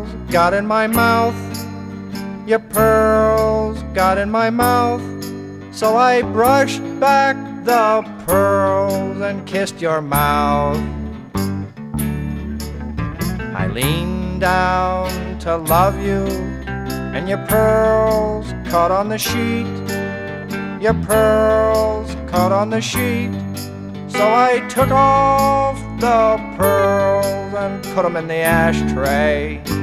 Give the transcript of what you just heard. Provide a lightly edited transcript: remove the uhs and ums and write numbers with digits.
pearls got in my mouth. Your pearls got in my mouth. So I brushed back the pearls and kissed your mouth. I leaned down to love you, and your pearls caught on the sheet. Your pearls caught on the sheet. So I took off the pearls and put them in the ashtray.